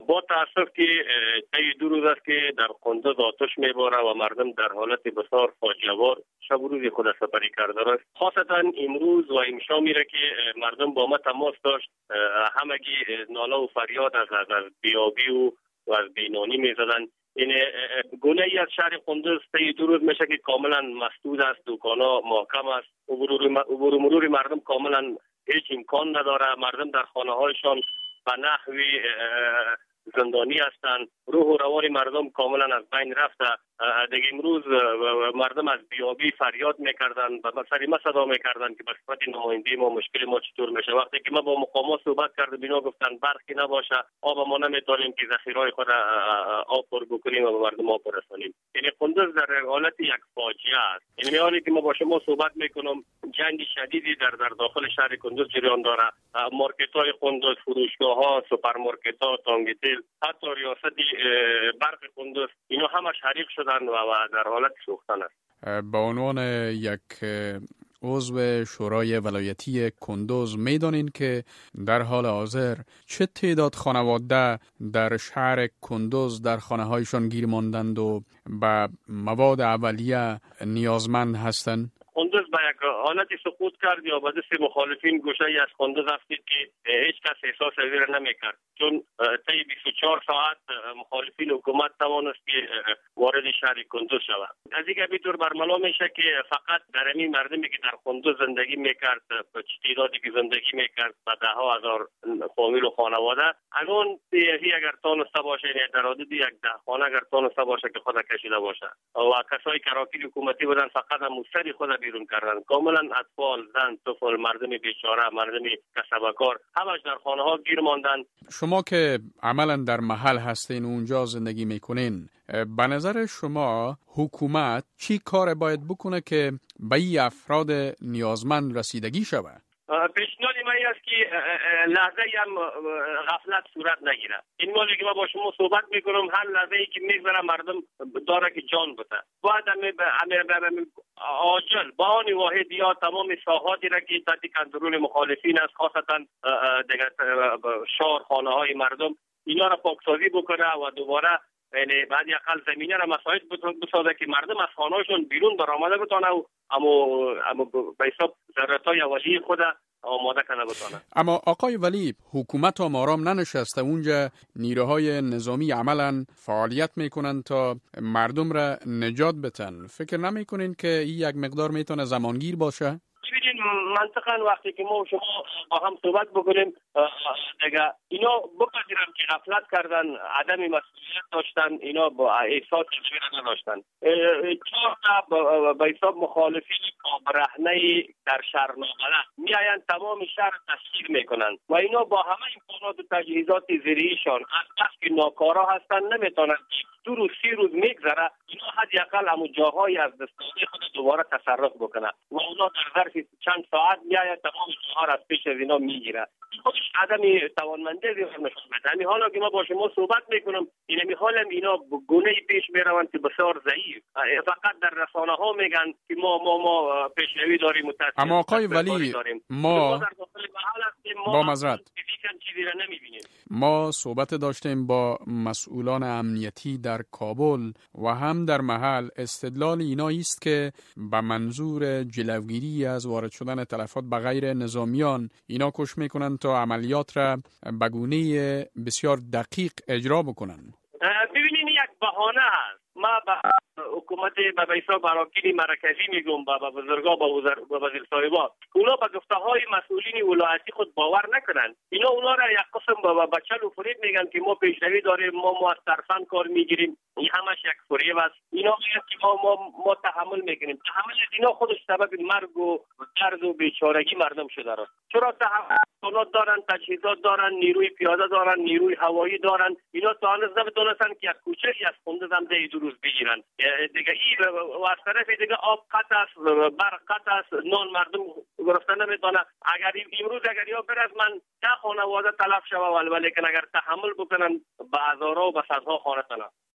با تاسف که طی 2 روز است که در قندوز آتش میباره و مردم در حالت بسیار فاجعه‌وار شب و روز خود سپری کرده است. خاصتا امروز و امشا میره که مردم با ما تماس داشت، همگی ناله و فریاد از بیابی و از بینانی میزدن. این گونه ای از شهر قندوز طی 2 روز میشه که کاملا مسدود است، دکانا محکم است، عبور و مرور مردم کاملا هیچ امکان نداره. مردم در خانه هایشان به نحوی زندانی هستند. روح و روان مردم کاملا از بین رفته. دیگه امروز مردم از بیابی فریاد میکردن، به سر ما صدا میکردن که به صفت نماینده ما مشکل ما چطور میشه. وقتی که ما با مقامات صحبت کردیم اینا گفتن برقی نباشه، آب ما نمیتونیم که ذخیرهای خود آب پر بکنیم و به مردم آب برسانیم. یعنی قندوز در حالت یک فاجعه است. یعنی حالی که ما با شما صحبت میکنم جنگ شدیدی در داخل شهر قندوز جریان داره. مارکت های قندوز، فروشگاه ها، سوپرمارکت ها، تانگتل، حتی ریاست برق قندوز اینا همش حریق شدن و در حالت سوختن است. به عنوان یک عضو شورای ولایتی قندوز میدانین که در حال حاضر چه تعداد خانواده در شهر قندوز در خانه هایشان گیر ماندند و به مواد اولیه نیازمند هستند؟ قندوز به یک حالت سقوط کرد یا به دست مخالفین گوشه‌ای از قندوز افتید که هیچ کس احساس از این نمی‌کرد، چون طی 24 ساعت مخالفین حکومت توانست که وارد شهر قندوز شود. از این بطور برملا میشه که فقط در این مردمی که در قندوز زندگی میکرد، تعدادی که زندگی میکرد به ده ها هزار فامیل و خانواده، الان اگر تانسته باشه در حدود 10 خانه اگر تانسته باشه که خود کشیده باشه و کسایی که راکیل حکومتی بودن فقط هم سری خود بیرون کردن. کاملا اطفال، زن، طفل، مردم بیچاره، مردم کسبکار همش در خانه ها گیر ماندن. شما که عملا در محل هستین و اونجا زندگی میکنین، به نظر شما حکومت چی کار باید بکنه که به این افراد نیازمند رسیدگی شود؟ پیشنهاد من است که لحظه هم غفلت صورت نگیره. این مالی که ما با شما صحبت میکنم هر لحظه ای که میگذره مردم داره که جان بده. باید عاجل با آن واحد یا تمام ساحاتی را که تحت کنترل مخالفین است، خاصتا دیگر شهر خانه های مردم، اینا را پاکسازی بکنه و دوباره یعنی بعد اقل زمینه را مساعد بسازه که مردم از خانه‌هاشون بیرون برآمده بتونه و اما به حساب ضرورت‌های اولیه خود آماده کنه بتونه. اما آقای ولی، حکومت هم آرام ننشسته. اونجا نیروهای نظامی عملا فعالیت میکنن تا مردم را نجات بدن. فکر نمیکنین که این یک مقدار میتونه زمانگیر باشه؟ ببینید منطقاً وقتی که ما و شما با هم صحبت بکنیم دیگه اینا بپذیرم که غفلت کردن، عدم مسئولیت داشتن، اینا با احساس چیزی نداشتن. 4 تا به حساب مخالفین برهنه در شهر نابلد میآیند تمام شهر تسخیر میکنن و اینا با همه امکانات و تجهیزات زیریشان از بس که ناکارا هستن نمیتونن 2 روز 3 روز میگذره اینا حداقل همون جاهای از دستگاه خود دوباره تصرف بکنه و اونا در ظرف چند ساعت میآید تمام جاها را از پیش از اینا میگیره. این خودش عدم توانمندی نشون میده. همین حالا که ما با شما صحبت میکنم این حالم اینا گونه پیش میروند که بسیار ضعیف، فقط در رسانه ها میگن که ما پیشروی داریم. اما آقای ولی ما در داخل محل هستیم، با معذرت چیزی را نمیبینیم. ما صحبت داشتیم با مسئولان امنیتی در کابل و هم در محل. استدلال اینا است که به منظور جلوگیری از وارد شدن تلفات به غیر نظامیان اینا کوشش میکنن تا عملیات را به گونه بسیار دقیق اجرا بکنن. ببینین یک بهانه هست. ما با حکومت به حساب اراکین مرکزی میگم، با بزرگا، با وزیر صاحبا، اونا به گفته های مسئولین ولایتی خود باور نکنن. اونا را یک قسم با چل و فریب میگن که ما پیشروی داریم، ما از ترفند کار میگیریم. این همش یک فریب است. اینا میگن که ما تحمل میکنیم. تحمل اینا خودش سبب مرگ و درد و بیچارگی مردم شده است. چرا تحمل دارن، تجهیزات دارن، نیروی پیاده دارن، نیروی هوایی دارن. اینا تا هنوز نمیتونستن که یک کوچه‌ای از قندوز هم دو روز بگیرن. دیگه این و از طرف دیگه آب قطع است، برق قطع است، نان مردم گرفتن نمیتونه. اگر امروز یا بر از من 10 خانواده تلف شوه ولی که اگر تحمل بکنن به هزارها و به صدها خانه تلف.